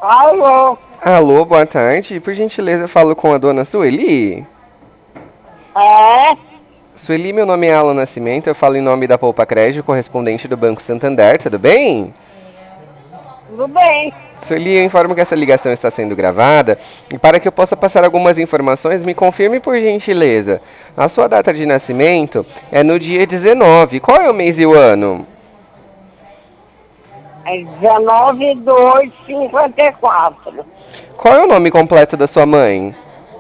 Alô? Alô, boa tarde. Por gentileza, eu falo com a dona Sueli. É? Sueli, meu nome é Alan Nascimento, eu falo em nome da Poupa Crédito, correspondente do Banco Santander, tudo bem? Tudo bem? Sueli, eu informo que essa ligação está sendo gravada e para que eu possa passar algumas informações, me confirme por gentileza. A sua data de nascimento é no dia 19. Qual é o mês e o ano? É 19/2/54. Qual é o nome completo da sua mãe?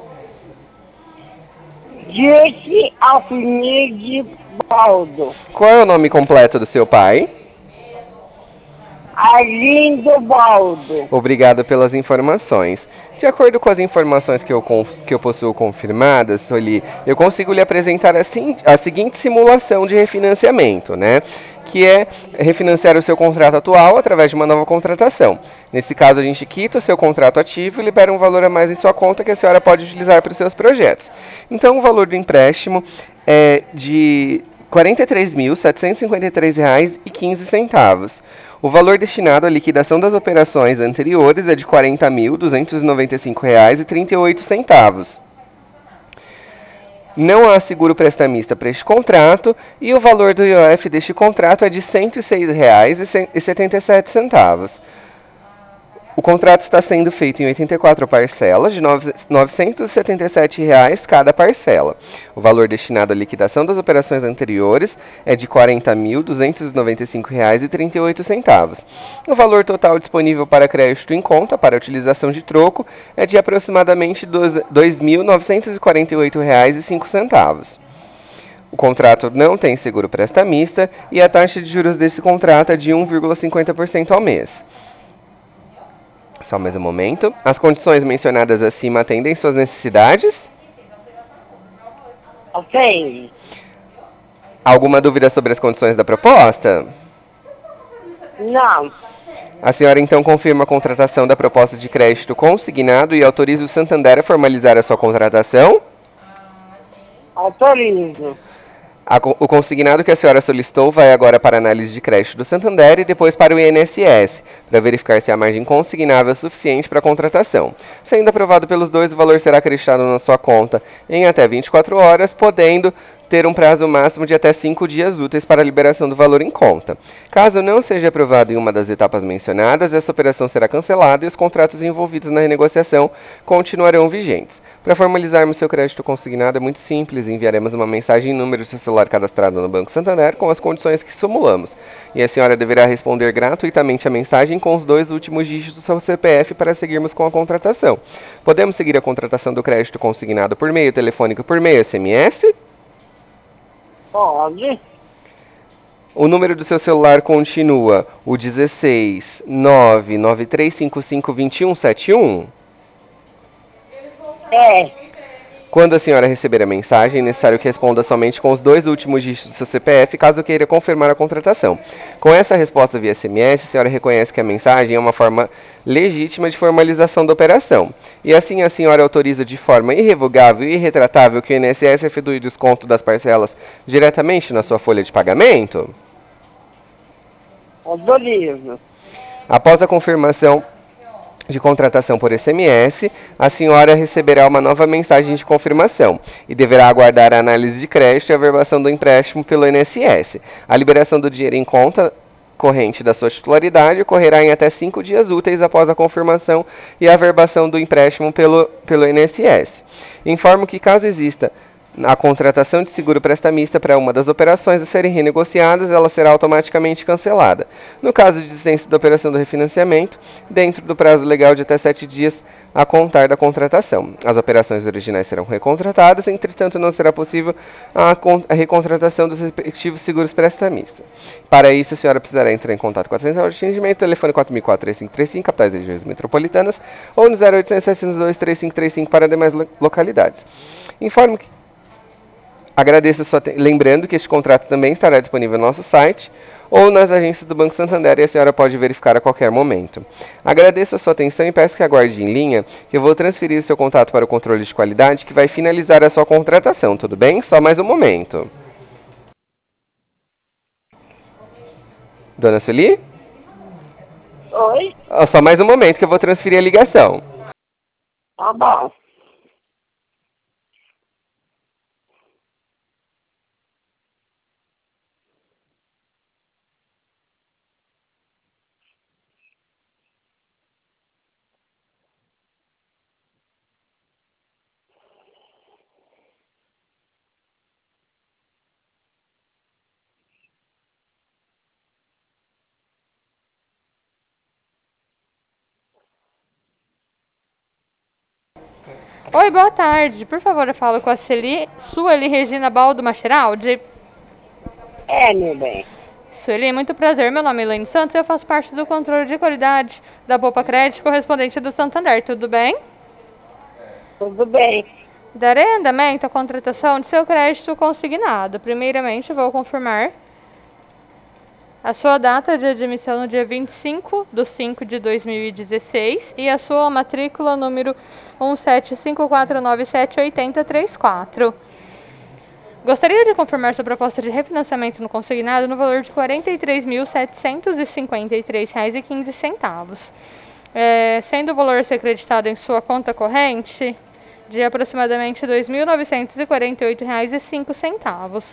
Dirce Alfinide Baldo. Qual é o nome completo do seu pai? Arlindo Baldo. Obrigado pelas informações. De acordo com as informações que eu possuo confirmadas, Soli, eu consigo lhe apresentar a seguinte simulação de refinanciamento, né? Que é refinanciar o seu contrato atual através de uma nova contratação. Nesse caso, a gente quita o seu contrato ativo e libera um valor a mais em sua conta que a senhora pode utilizar para os seus projetos. Então, o valor do empréstimo é de R$ 43.753,15. O valor destinado à liquidação das operações anteriores é de R$ 40.295,38. Não há seguro prestamista para este contrato e o valor do IOF deste contrato é de R$ 106,77. O contrato está sendo feito em 84 parcelas de R$ 977 cada parcela. O valor destinado à liquidação das operações anteriores é de R$ 40.295,38. O valor total disponível para crédito em conta para utilização de troco é de aproximadamente R$ 2.948,05. O contrato não tem seguro prestamista e a taxa de juros desse contrato é de 1,50% ao mês. Só mais um momento. As condições mencionadas acima atendem suas necessidades? Ok? Alguma dúvida sobre as condições da proposta? Não. A senhora então confirma a contratação da proposta de crédito consignado e autoriza o Santander a formalizar a sua contratação? Autorizo. O consignado que a senhora solicitou vai agora para a análise de crédito do Santander e depois para o INSS, para verificar se a margem consignável é suficiente para a contratação. Sendo aprovado pelos dois, o valor será acreditado na sua conta em até 24 horas, podendo ter um prazo máximo de até 5 dias úteis para a liberação do valor em conta. Caso não seja aprovado em uma das etapas mencionadas, essa operação será cancelada e os contratos envolvidos na renegociação continuarão vigentes. Para formalizarmos seu crédito consignado é muito simples, enviaremos uma mensagem em número de seu celular cadastrado no Banco Santander com as condições que simulamos. E a senhora deverá responder gratuitamente a mensagem com os dois últimos dígitos do seu CPF para seguirmos com a contratação. Podemos seguir a contratação do crédito consignado por meio telefônico e por meio SMS? Pode. O número do seu celular continua o 16 99355 2171? É. Quando a senhora receber a mensagem, é necessário que responda somente com os dois últimos dígitos do seu CPF, caso queira confirmar a contratação. Com essa resposta via SMS, a senhora reconhece que a mensagem é uma forma legítima de formalização da operação. E assim a senhora autoriza de forma irrevogável e irretratável que o INSS efetue o desconto das parcelas diretamente na sua folha de pagamento? Autorizo. Após a confirmação de contratação por SMS, a senhora receberá uma nova mensagem de confirmação e deverá aguardar a análise de crédito e a averbação do empréstimo pelo INSS. A liberação do dinheiro em conta corrente da sua titularidade ocorrerá em até 5 dias úteis após a confirmação e a averbação do empréstimo pelo INSS. Informo que, caso exista a contratação de seguro prestamista para uma das operações a serem renegociadas, ela será automaticamente cancelada. No caso de existência da operação do refinanciamento, dentro do prazo legal de até 7 dias a contar da contratação. As operações originais serão recontratadas, entretanto não será possível a recontratação dos respectivos seguros prestamistas. Para isso, a senhora precisará entrar em contato com a central de atendimento, telefone 4004-3535, capitais e regiões metropolitanas, ou no 0800 702-3535 para demais localidades. Informo que lembrando que este contrato também estará disponível no nosso site ou nas agências do Banco Santander e a senhora pode verificar a qualquer momento. Agradeço a sua atenção e peço que aguarde em linha, que eu vou transferir seu contato para o controle de qualidade que vai finalizar a sua contratação, tudo bem? Só mais um momento. Dona Sueli? Oi? Ó, só mais um momento que eu vou transferir a ligação. Tá bom. Oi, boa tarde. Por favor, eu falo com a Sueli Regina Baldo Mascheraldi. Meu bem. Sueli, muito prazer. Meu nome é Elaine Santos e eu faço parte do controle de qualidade da Poupa Crédito correspondente do Santander. Tudo bem? Tudo bem. Darei andamento à contratação de seu crédito consignado. Primeiramente, vou confirmar a sua data de admissão no dia 25/5/2016 e a sua matrícula número 17549788034. Gostaria de confirmar sua proposta de refinanciamento no consignado no valor de R$ 43.753,15, sendo o valor a ser creditado em sua conta corrente de aproximadamente R$ 2.948,05.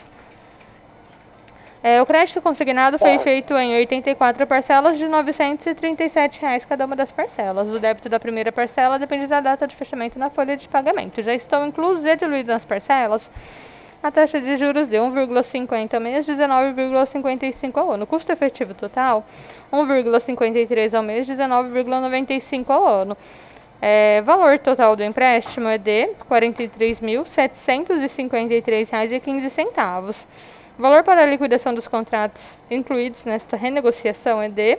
O crédito consignado foi feito em 84 parcelas de R$ 937 cada uma das parcelas. O débito da primeira parcela depende da data de fechamento na folha de pagamento. Já estão inclusos e diluídos nas parcelas a taxa de juros de 1,50 ao mês, 19,55 ao ano. Custo efetivo total, 1,53 ao mês, 19,95 ao ano. Valor total do empréstimo é de R$ 43.753,15. Valor para a liquidação dos contratos incluídos nesta renegociação é de R$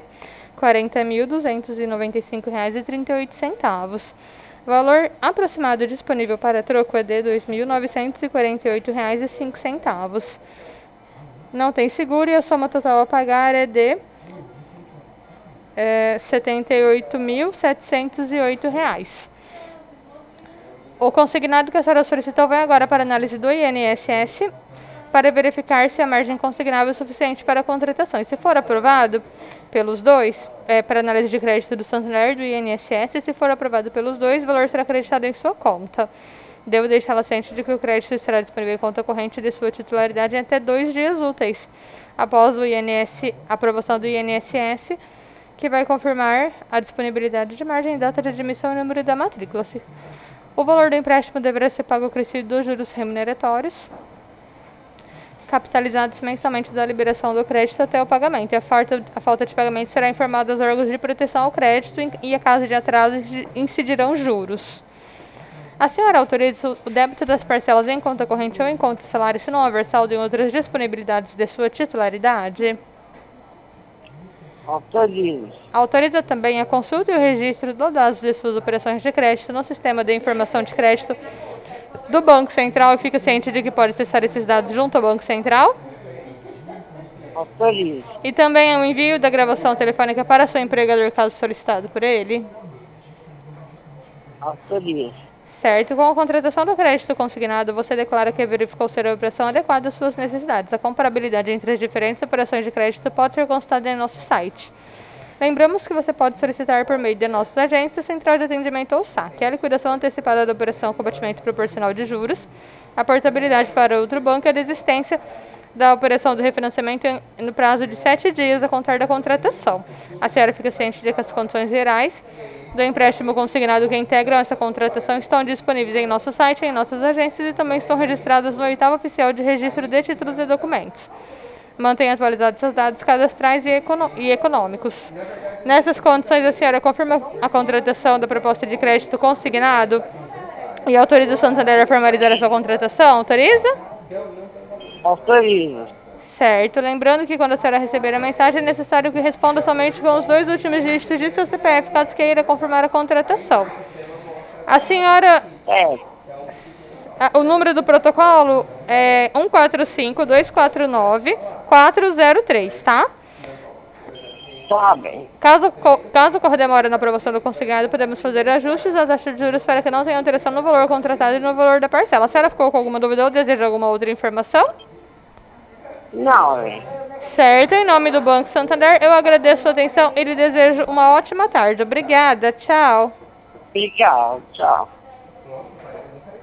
40.295,38. Valor aproximado disponível para troco é de R$ 2.948,05. Não tem seguro e a soma total a pagar é de R$ 78.708. O consignado que a senhora solicitou vai agora para análise do INSS para verificar se a margem consignável é suficiente para a contratação. E se for aprovado pelos dois, para análise de crédito do Santander e do INSS, se for aprovado pelos dois, o valor será acreditado em sua conta. Devo deixá-la ciente de que o crédito estará disponível em conta corrente de sua titularidade em até 2 dias úteis, após a aprovação do INSS, que vai confirmar a disponibilidade de margem, data de admissão e número da matrícula. O valor do empréstimo deverá ser pago acrescido dos juros remuneratórios, capitalizados mensalmente da liberação do crédito até o pagamento. E a falta de pagamento será informada aos órgãos de proteção ao crédito e, a caso de atraso, incidirão juros. A senhora autoriza o débito das parcelas em conta corrente ou em conta salário se não houver saldo em outras disponibilidades de sua titularidade? Autorizo. Autoriza também a consulta e o registro dos dados de suas operações de crédito no sistema de informação de crédito do Banco Central e fica ciente de que pode acessar esses dados junto ao Banco Central? Autorizo. E também o envio da gravação telefônica para seu empregador, caso solicitado por ele? Autorizo. Certo. Com a contratação do crédito consignado, você declara que verificou ser a operação adequada às suas necessidades. A comparabilidade entre as diferentes operações de crédito pode ser consultada em nosso site. Lembramos que você pode solicitar por meio de nossos agentes, Central de Atendimento ou SAC, a liquidação antecipada da operação com batimento proporcional de juros, a portabilidade para outro banco e a desistência da operação do refinanciamento no prazo de 7 dias a contar da contratação. A senhora fica ciente de que as condições gerais do empréstimo consignado que integram essa contratação estão disponíveis em nosso site, em nossas agências e também estão registradas no oitavo oficial de registro de títulos e documentos. Mantenha atualizados seus dados cadastrais e econômicos. Nessas condições, a senhora confirma a contratação da proposta de crédito consignado e autoriza o Santander a formalizar a sua contratação? Autoriza? Autorizo. Certo. Lembrando que quando a senhora receber a mensagem, é necessário que responda somente com os 2 últimos dígitos de seu CPF, caso queira confirmar a contratação. A senhora... O número do protocolo é 145-249-403, tá? Tá bem. Caso ocorra demora na aprovação do consignado, podemos fazer ajustes à taxa de juros para que não tenha alteração no valor contratado e no valor da parcela. A senhora ficou com alguma dúvida ou deseja alguma outra informação? Não, bem. Certo, em nome do Banco Santander, eu agradeço a sua atenção e lhe desejo uma ótima tarde. Obrigada, tchau. Legal, tchau.